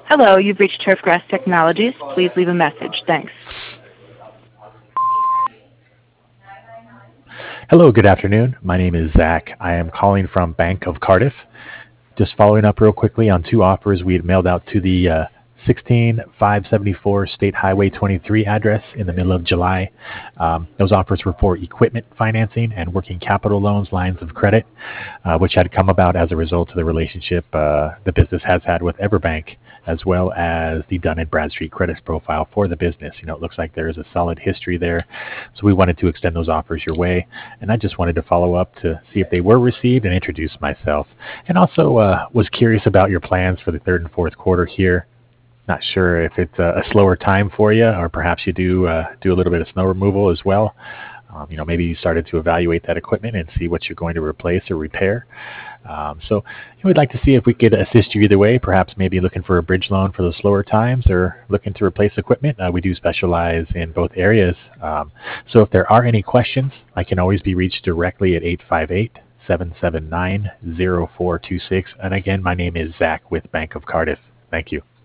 Hello, you've reached Turfgrass Technologies. Please leave a message. Thanks. Hello, good afternoon. My name is Zach. I am calling from Bank of Cardiff. Just following up real quickly on two offers we had mailed out to the 16574 State Highway 23 address in the middle of July. Those offers were for equipment financing and working capital loans, lines of credit, which had come about as a result of the relationship the business has had with Everbank, as well as the Dun & Bradstreet credit profile for the business. It looks like there is a solid history there. So we wanted to extend those offers your way. And I just wanted to follow up to see if they were received and introduce myself. And also was curious about your plans for the third and fourth quarter here. Not sure if it's a slower time for you, or perhaps you do a little bit of snow removal as well. Maybe you started to evaluate that equipment and see what you're going to replace or repair. So we'd like to see if we could assist you either way, perhaps maybe looking for a bridge loan for those slower times or looking to replace equipment. We do specialize in both areas. So if there are any questions, I can always be reached directly at 858-779-0426. And again, my name is Zach with Bank of Cardiff. Thank you.